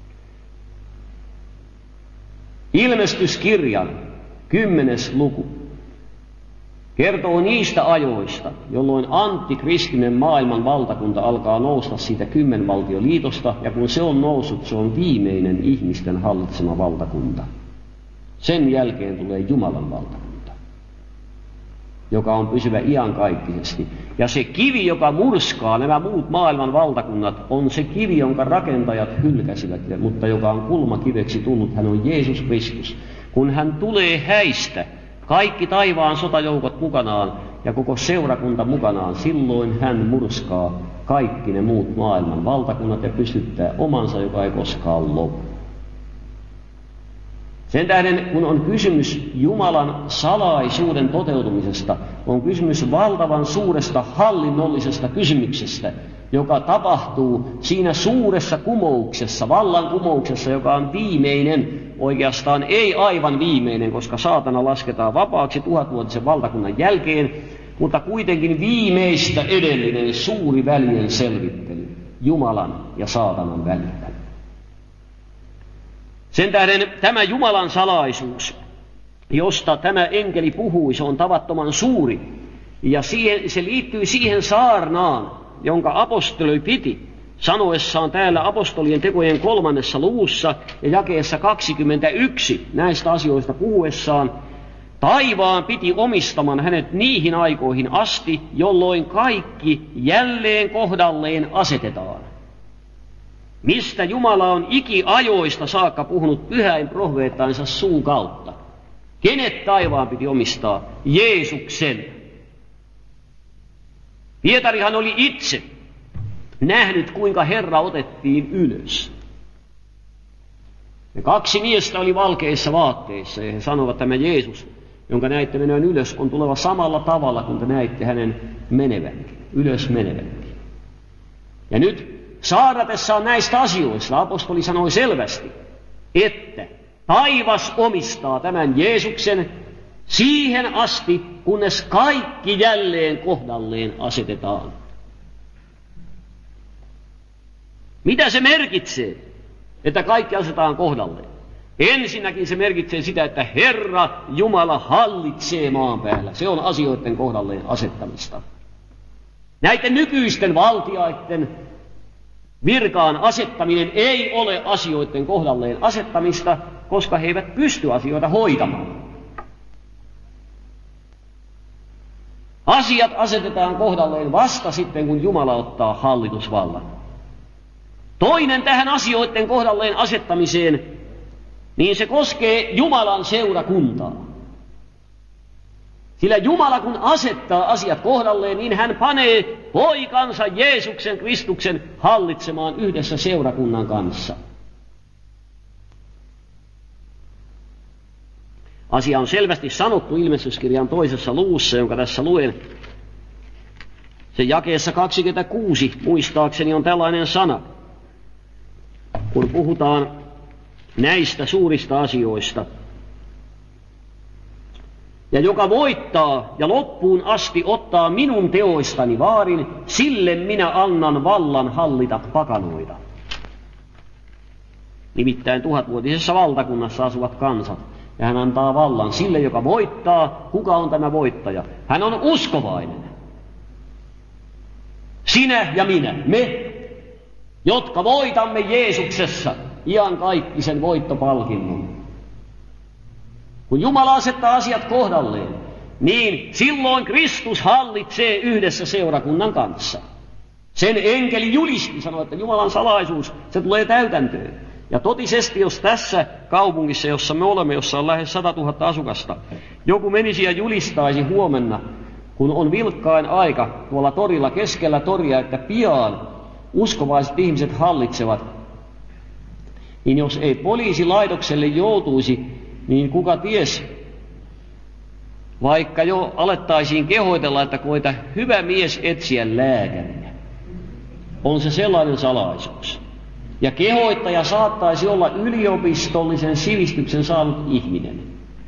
Ilmestyskirjan kymmenes luku kertoo niistä ajoista, jolloin antikristinen maailman valtakunta alkaa nousta siitä kymmenvaltioliitosta, ja kun se on noussut, se on viimeinen ihmisten hallitsema valtakunta. Sen jälkeen tulee Jumalan valtakunta, joka on pysyvä iankaikkisesti. Ja se kivi, joka murskaa nämä muut maailman valtakunnat, on se kivi, jonka rakentajat hylkäsivät, mutta joka on kulmakiveksi tullut. Hän on Jeesus Kristus. Kun hän tulee häistä, kaikki taivaan sotajoukot mukanaan ja koko seurakunta mukanaan, silloin hän murskaa kaikki ne muut maailman valtakunnat ja pystyttää omansa, joka ei koskaan lopu. Sen tähden, kun on kysymys Jumalan salaisuuden toteutumisesta, on kysymys valtavan suuresta hallinnollisesta kysymyksestä, joka tapahtuu siinä suuressa kumouksessa, vallankumouksessa, joka on viimeinen, oikeastaan ei aivan viimeinen, koska saatana lasketaan vapaaksi tuhatvuotisen valtakunnan jälkeen, mutta kuitenkin viimeistä edellinen suuri välien selvittely Jumalan ja saatanan välillä. Sen tähden tämä Jumalan salaisuus, josta tämä enkeli puhui, se on tavattoman suuri, ja siihen, se liittyy siihen saarnaan, jonka apostoli piti sanoessaan täällä apostolien tekojen kolmannessa luvussa ja jakeessa kaksikymmentäyksi näistä asioista puhuessaan: taivaan piti omistaman hänet niihin aikoihin asti, jolloin kaikki jälleen kohdalleen asetetaan, mistä Jumala on ikiajoista saakka puhunut pyhäin profeettainsa suun kautta. Kenet taivaan piti omistaa? Jeesuksen. Pietarihan oli itse nähnyt, kuinka Herra otettiin ylös. Ja kaksi miestä oli valkeissa vaatteissa, ja he sanoivat, että tämä Jeesus, jonka näitte menevän ylös, on tuleva samalla tavalla, kun te näitte hänen menevänkin, ylös menevänkin. Ja nyt saaratessaan näistä asioista apostoli sanoi selvästi, että taivas omistaa tämän Jeesuksen siihen asti, kunnes kaikki jälleen kohdalleen asetetaan. Mitä se merkitsee, että kaikki asetetaan kohdalleen? Ensinnäkin se merkitsee sitä, että Herra Jumala hallitsee maan päällä. Se on asioiden kohdalleen asettamista. Näiden nykyisten valtiaiden virkaan asettaminen ei ole asioiden kohdalleen asettamista, koska he eivät pysty asioita hoitamaan. Asiat asetetaan kohdalleen vasta sitten, kun Jumala ottaa hallitusvallan. Toinen tähän asioiden kohdalleen asettamiseen, niin se koskee Jumalan seurakuntaa. Sillä Jumala kun asettaa asiat kohdalleen, niin hän panee poikansa Jeesuksen Kristuksen hallitsemaan yhdessä seurakunnan kanssa. Asia on selvästi sanottu Ilmestyskirjan toisessa luvussa, jonka tässä luen. Sen jakeessa kaksikymmentäkuusi muistaakseni on tällainen sana, kun puhutaan näistä suurista asioista. Ja joka voittaa ja loppuun asti ottaa minun teoistani vaarin, sille minä annan vallan hallita pakanoita. Nimittäin tuhatvuotisessa valtakunnassa asuvat kansat. Ja hän antaa vallan sille, joka voittaa. Kuka on tämä voittaja? Hän on uskovainen. Sinä ja minä, me, jotka voitamme Jeesuksessa iankaikkisen voittopalkinnon. Kun Jumala asettaa asiat kohdalleen, niin silloin Kristus hallitsee yhdessä seurakunnan kanssa. Sen enkeli julisti, sanoi, että Jumalan salaisuus, se tulee täytäntöön. Ja totisesti, jos tässä kaupungissa, jossa me olemme, jossa on lähes satatuhatta asukasta, joku menisi ja julistaisi huomenna, kun on vilkkain aika tuolla torilla keskellä toria, että pian uskovaiset ihmiset hallitsevat, niin jos ei poliisilaitokselle joutuisi, niin kuka ties, vaikka jo alettaisiin kehoitella, että koita hyvä mies etsiä lääkäriä. On se sellainen salaisuus. Ja kehoittaja saattaisi olla yliopistollisen sivistyksen saanut ihminen.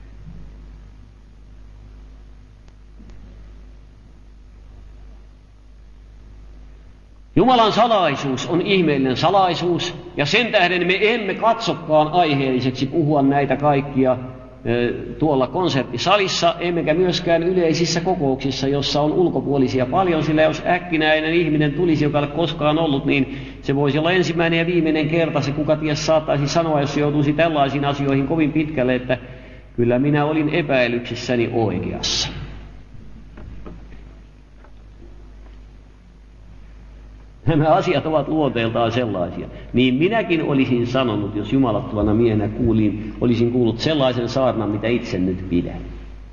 Jumalan salaisuus on ihmeellinen salaisuus, ja sen tähden me emme katsokaan aiheelliseksi puhua näitä kaikkia e, tuolla konserttisalissa, emmekä myöskään yleisissä kokouksissa, jossa on ulkopuolisia paljon, sillä jos äkkinäinen ihminen tulisi, joka ei ole koskaan ollut, niin se voisi olla ensimmäinen ja viimeinen kerta, se kuka ties saattaisi sanoa, jos joutuisi tällaisiin asioihin kovin pitkälle, että kyllä minä olin epäilyksissäni oikeassa. Nämä asiat ovat luonteeltaan sellaisia. Niin minäkin olisin sanonut, jos jumalattomana miehenä kuulin, olisin kuullut sellaisen saarnan, mitä itse nyt pidän.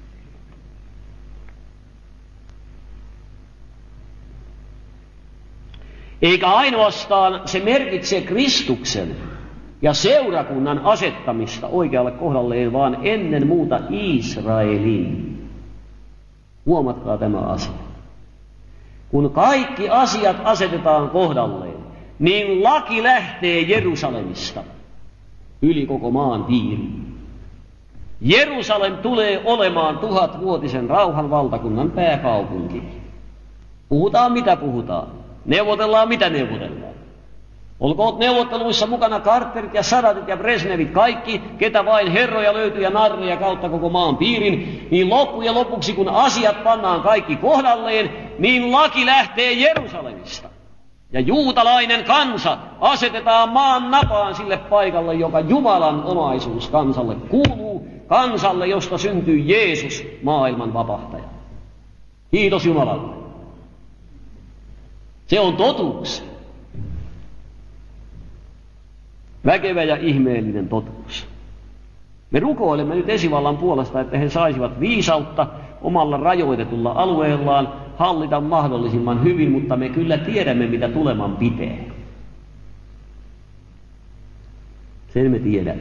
Eikä ainoastaan se merkitsee Kristuksen ja seurakunnan asettamista oikealle kohdalleen, vaan ennen muuta Israelin. Huomatkaa tämä asia. Kun kaikki asiat asetetaan kohdalleen, niin laki lähtee Jerusalemista yli koko maan piirin. Jerusalem tulee olemaan tuhatvuotisen rauhan valtakunnan pääkaupunki. Puhutaan mitä puhutaan, neuvotellaan mitä neuvotellaan. Olkoot neuvotteluissa mukana Carterit ja Sadatit ja Brezhnevit, kaikki, ketä vain herroja löytyy ja narreja kautta koko maan piirin, niin loppujen lopuksi kun asiat pannaan kaikki kohdalleen, niin laki lähtee Jerusalemista. Ja juutalainen kansa asetetaan maan napaan sille paikalle, joka Jumalan omaisuus kansalle kuuluu, kansalle, josta syntyy Jeesus, maailman vapahtaja. Kiitos Jumalalle. Se on totuus. Väkevä ja ihmeellinen totuus. Me rukoilemme nyt esivallan puolesta, että he saisivat viisautta omalla rajoitetulla alueellaan hallita mahdollisimman hyvin, mutta me kyllä tiedämme, mitä tuleman pitää. Sen me tiedämme.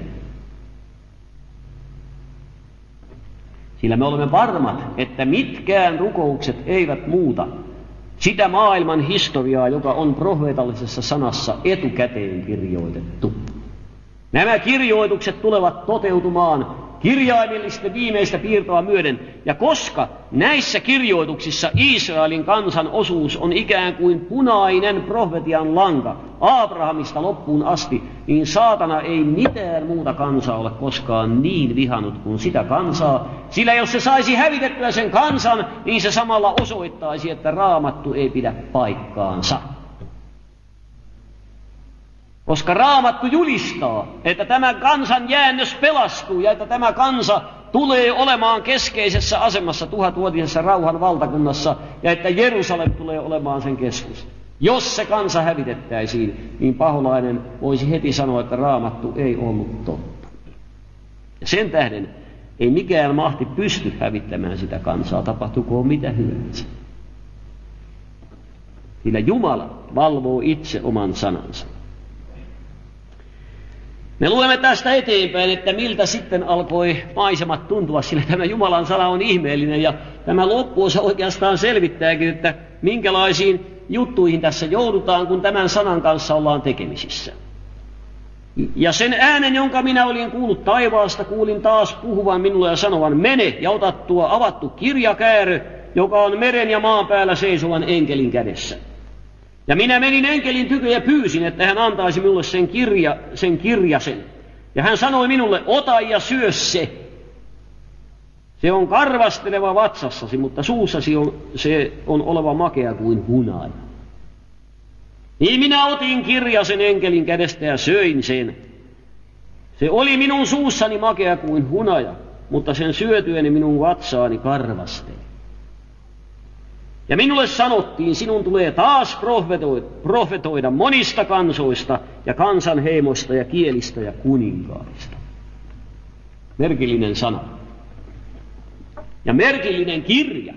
Sillä me olemme varmat, että mitkään rukoukset eivät muuta sitä maailman historiaa, joka on profeetallisessa sanassa etukäteen kirjoitettu. Nämä kirjoitukset tulevat toteutumaan kirjaimellista viimeistä piirtoa myöden, ja koska näissä kirjoituksissa Israelin kansan osuus on ikään kuin punainen profetian lanka Abrahamista loppuun asti, niin saatana ei mitään muuta kansaa ole koskaan niin vihannut kuin sitä kansaa, sillä jos se saisi hävitettyä sen kansan, niin se samalla osoittaisi, että Raamattu ei pidä paikkaansa. Koska Raamattu julistaa, että tämä kansan jäännös pelastuu ja että tämä kansa tulee olemaan keskeisessä asemassa tuhatvuotisessa rauhan valtakunnassa ja että Jerusalem tulee olemaan sen keskus. Jos se kansa hävitettäisiin, niin paholainen voisi heti sanoa, että Raamattu ei ollut totta. Ja sen tähden ei mikään mahti pysty hävittämään sitä kansaa, tapahtukoon mitä hyvänsä. Sillä Jumala valvoo itse oman sanansa. Me luemme tästä eteenpäin, että miltä sitten alkoi maisemat tuntua, sillä tämä Jumalan sana on ihmeellinen ja tämä loppuosa oikeastaan selvittääkin, että minkälaisiin juttuihin tässä joudutaan, kun tämän sanan kanssa ollaan tekemisissä. Ja sen äänen, jonka minä olin kuullut taivaasta, kuulin taas puhuvan minulle ja sanovan, mene ja ota tuo avattu kirjakäärö, joka on meren ja maan päällä seisovan enkelin kädessä. Ja minä menin enkelin tykö ja pyysin, että hän antaisi minulle sen, kirja, sen kirjasen. Ja hän sanoi minulle, ota ja syö se. Se on karvasteleva vatsassasi, mutta suussasi on, se on oleva makea kuin hunaja. Niin minä otin kirjasen enkelin kädestä ja söin sen. Se oli minun suussani makea kuin hunaja, mutta sen syötyäni minun vatsaani karvasteli. Ja minulle sanottiin, sinun tulee taas profetoida, profetoida monista kansoista ja kansanheimoista ja kielistä ja kuninkaista. Merkillinen sana. Ja merkillinen kirja.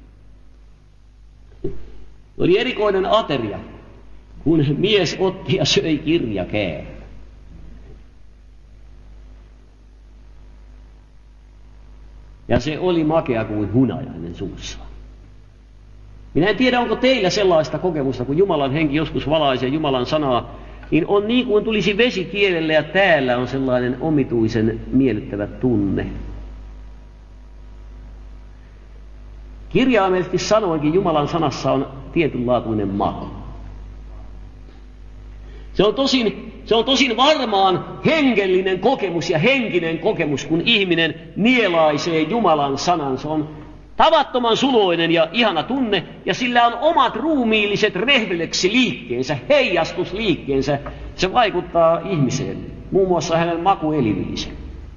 Oli erikoinen ateria, kun mies otti ja söi kirjakäärön. Ja se oli makea kuin hunaja hänen suussaan. Minä en tiedä, onko teillä sellaista kokemusta, kun Jumalan henki joskus valaisee Jumalan sanaa, niin on niin kuin tulisi vesi kielelle ja täällä on sellainen omituisen miellyttävä tunne. Kirjaimellisesti sanoinkin, Jumalan sanassa on tietynlaatuinen maku. Se on tosin, se on tosin varmaan hengellinen kokemus ja henkinen kokemus, kun ihminen nielaisee Jumalan sanan. Se on tavattoman suloinen ja ihana tunne, ja sillä on omat ruumiilliset refleksiliikkeensä, heijastusliikkeensä. Se vaikuttaa ihmiseen, muun muassa hänen makuelimiinsä.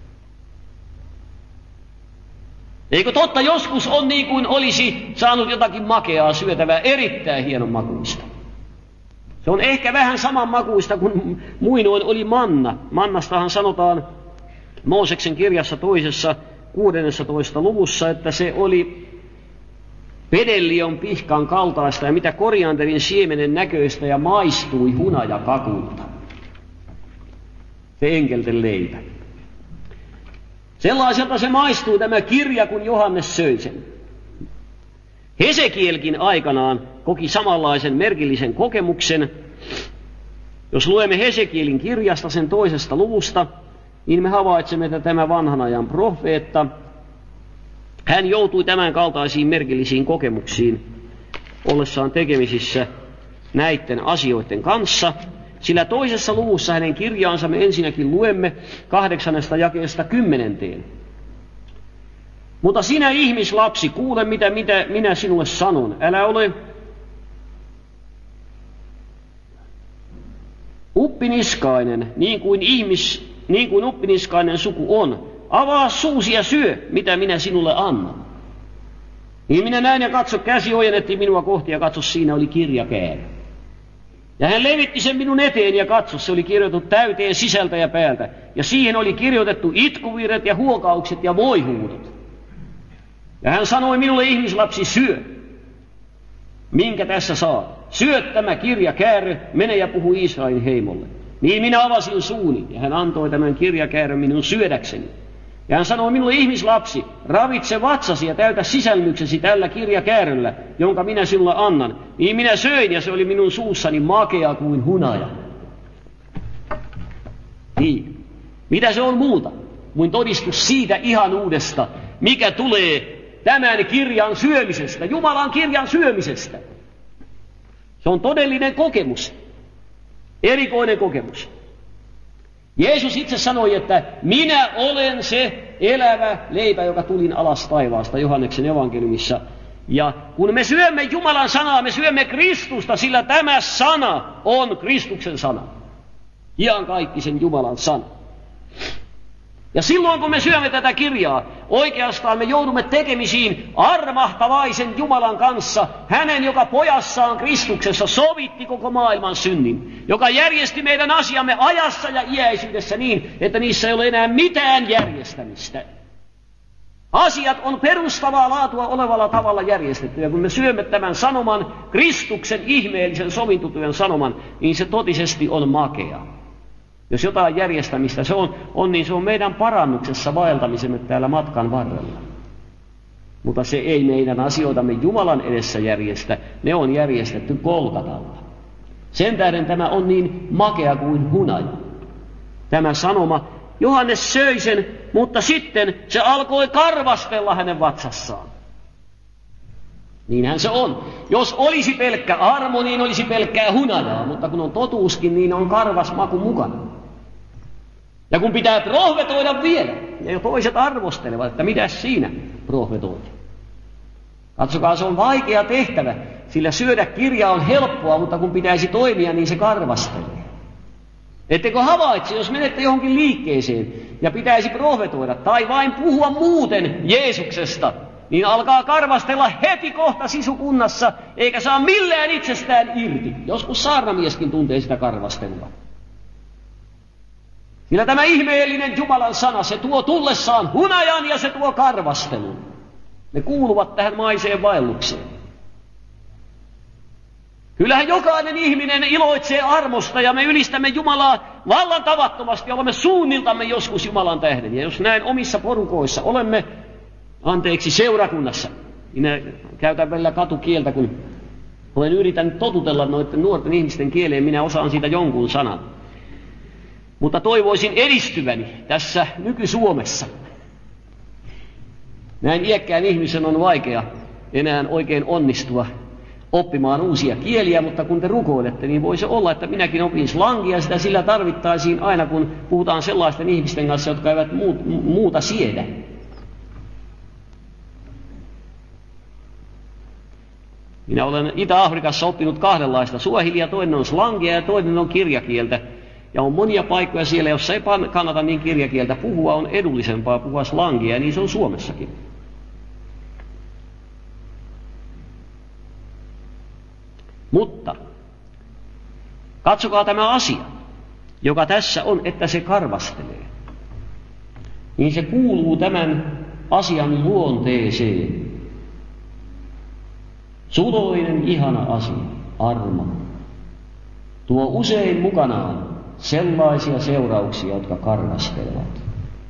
Eikö totta, joskus on niin kuin olisi saanut jotakin makeaa syötävää, erittäin hienon makuista. Se on ehkä vähän saman makuista kuin muinoin oli manna. Mannastahan sanotaan Mooseksen kirjassa toisessa kuudennessatoista luvussa, että se oli pedellion pihkan kaltaista ja mitä korianterin siemenen näköistä ja maistui hunajakakulta. Se enkelten leipä. Sellaiselta se maistuu tämä kirja, kun Johannes söi sen. Hesekielkin aikanaan koki samanlaisen merkillisen kokemuksen. Jos luemme Hesekielin kirjasta sen toisesta luvusta, niin me havaitsemme, että tämä vanhan ajan profeetta, hän joutui tämän kaltaisiin merkillisiin kokemuksiin ollessaan tekemisissä näiden asioiden kanssa, sillä toisessa luvussa hänen kirjaansa me ensinnäkin luemme kahdeksannesta jakeesta kymmenenteen. Mutta sinä ihmislapsi, kuule mitä, mitä minä sinulle sanon, älä ole uppiniskainen, niin kuin, ihmis, niin kuin uppiniskainen suku on. Avaa suusi ja syö, mitä minä sinulle annan. Niin minä näin ja katso, käsi ojennettiin minua kohti ja katso, siinä oli kirjakäärö. Ja hän levitti sen minun eteen ja katso, se oli kirjoitettu täyteen sisältä ja päältä. ja siihen oli kirjoitettu itkuvirret ja huokaukset ja voihuudot. Ja hän sanoi minulle, ihmislapsi, syö. Minkä tässä saa? Syö tämä kirjakäärö, mene ja puhu Israelin heimolle. Niin minä avasin suuni, ja hän antoi tämän kirjakäärön minun syödäkseni. Ja hän sanoi minulle, ihmislapsi, ravitse vatsasi ja täytä sisälmyksesi tällä kirjakääröllä, jonka minä sinulle annan. Niin minä söin, ja se oli minun suussani makea kuin hunaja. Niin. Mitä se on muuta kuin todistus siitä ihanuudesta, mikä tulee tämän kirjan syömisestä, Jumalan kirjan syömisestä. Se on todellinen kokemus, erikoinen kokemus. Jeesus itse sanoi, että minä olen se elävä leipä, joka tulin alas taivaasta, Johanneksen evankeliumissa. Ja kun me syömme Jumalan sanaa, me syömme Kristusta, sillä tämä sana on Kristuksen sana. Iankaikkisen Jumalan sana. Ja silloin kun me syömme tätä kirjaa, oikeastaan me joudumme tekemisiin armahtavaisen Jumalan kanssa, hänen, joka pojassaan Kristuksessa sovitti koko maailman synnin, joka järjesti meidän asiamme ajassa ja iäisyydessä niin, että niissä ei ole enää mitään järjestämistä. Asiat on perustavaa laatua olevalla tavalla järjestetty, ja kun me syömme tämän sanoman, Kristuksen ihmeellisen sovintotyön sanoman, niin se totisesti on makea. Jos jotain järjestämistä se on, on, niin se on meidän parannuksessa vaeltamisemme täällä matkan varrella. Mutta se ei meidän asioitamme Jumalan edessä järjestä, ne on järjestetty Golgatalla. Sen tähden tämä on niin makea kuin hunaja. Tämä sanoma, Johannes söi sen, mutta sitten se alkoi karvastella hänen vatsassaan. Niinhän se on. Jos olisi pelkkä armo, niin olisi pelkkää hunajaa, mutta kun on totuuskin, niin on karvas maku mukana. Ja kun pitää profetoida vielä, ja toiset arvostelevat, että mitäs siinä profetoit. Katsokaa, se on vaikea tehtävä, sillä syödä kirjaa on helppoa, mutta kun pitäisi toimia, niin se karvastelee. Ettekö havaitse, jos menette johonkin liikkeeseen ja pitäisi profetoida tai vain puhua muuten Jeesuksesta, niin alkaa karvastella heti kohta sisukunnassa, eikä saa millään itsestään irti. Joskus saarnamieskin tuntee sitä karvastelua. Sillä tämä ihmeellinen Jumalan sana, se tuo tullessaan hunajan ja se tuo karvastelun. Ne kuuluvat tähän maiseen vaellukseen. Kyllähän jokainen ihminen iloitsee armosta ja me ylistämme Jumalaa vallan tavattomasti ja olemme suunniltamme joskus Jumalan tähden. Ja jos näin omissa porukoissa olemme, anteeksi, seurakunnassa, minä käytän välillä katukieltä, kun olen yrittänyt totutella noiden nuorten ihmisten kieleen, minä osaan siitä jonkun sanan. Mutta toivoisin edistyväni tässä nyky-Suomessa. Näin iäkkään ihmisen on vaikea enää oikein onnistua oppimaan uusia kieliä, mutta kun te rukoilette, niin voisi olla, että minäkin opin slangia, sitä sillä tarvittaisiin aina, kun puhutaan sellaisten ihmisten kanssa, jotka eivät muuta siedä. Minä olen Itä-Afrikassa oppinut kahdenlaista suahilia, toinen on slangia ja toinen on kirjakieltä. Ja on monia paikkoja siellä, jossa ei kannata niin kirjakieltä puhua, on edullisempaa puhua slangia, ja niin se on Suomessakin. Mutta katsokaa tämä asia, joka tässä on, että se karvastelee. Niin se kuuluu tämän asian luonteeseen. Suloinen, ihana asia, armo, tuo usein mukanaan sellaisia seurauksia, jotka karvastelevat.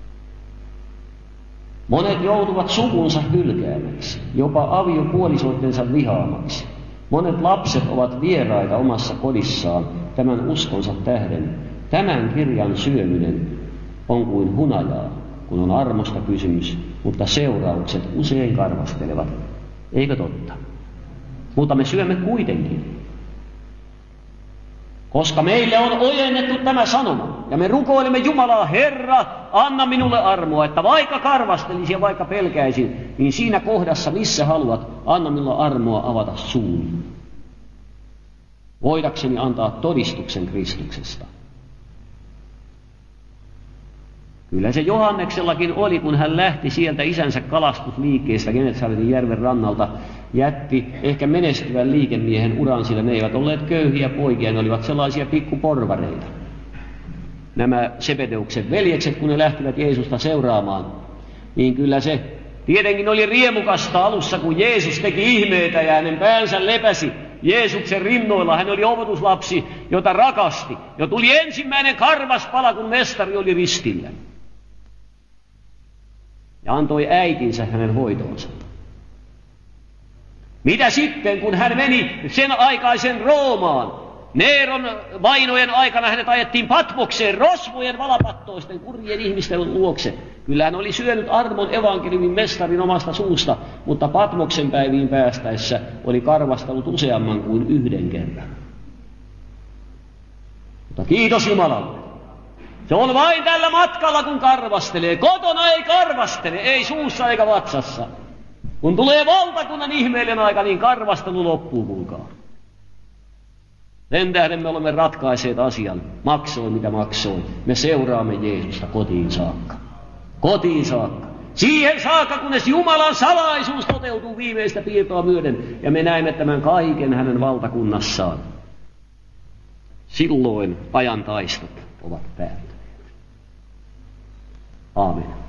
Monet joutuvat sukunsa hylkäämäksi, jopa aviopuolisoittensa vihaamaksi. Monet lapset ovat vieraita omassa kodissaan tämän uskonsa tähden. Tämän kirjan syöminen on kuin hunajaa, kun on armosta kysymys, mutta seuraukset usein karvastelevat. Eikö totta? Mutta me syömme kuitenkin. Koska meille on ojennettu tämä sanoma, ja me rukoilemme Jumalaa, Herra, anna minulle armoa, että vaikka karvastelisin ja vaikka pelkäisin, niin siinä kohdassa, missä haluat, anna minulle armoa avata suuni. Voidakseni antaa todistuksen Kristuksesta. Kyllä se Johanneksellakin oli, kun hän lähti sieltä isänsä kalastusliikkeestä Genesaretin järven rannalta, jätti ehkä menestyvän liikemiehen uran, sillä ne eivät olleet köyhiä poikia, ne olivat sellaisia pikkuporvareita. nämä Sebedeuksen veljekset, kun ne lähtivät Jeesusta seuraamaan, niin kyllä se tietenkin oli riemukasta alussa, kun Jeesus teki ihmeitä ja hänen päänsä lepäsi Jeesuksen rinnoilla. Hän oli opetuslapsi, jota rakasti. Jo tuli ensimmäinen karvaspala, kun mestari oli ristillä. Ja antoi äitinsä hänen hoitoonsa. Mitä sitten, kun hän meni sen aikaisen Roomaan? Neeron vainojen aikana hänet ajettiin Patmokseen rosvojen valapattoisten kurjien ihmisten luokse. Kyllä hän oli syönyt armon evankeliumin mestarin omasta suusta, mutta Patmoksen päiviin päästäessä oli karvastellut useamman kuin yhden kerran. Mutta kiitos Jumalalle. Se on vain tällä matkalla, kun karvastelee. Kotona ei karvastele, ei suussa eikä vatsassa. Kun tulee valtakunnan ihmeellinen aika, niin karvastelu loppuu, kuulkaa. Sen tähden me olemme ratkaiseet asian, maksoi mitä maksoi. Me seuraamme Jeesusta kotiin saakka. Kotiin saakka. Siihen saakka, kunnes Jumalan salaisuus toteutuu viimeistä piirtoa myöden, ja me näemme tämän kaiken hänen valtakunnassaan. Silloin ajan taistot ovat päättyneet. Aamen.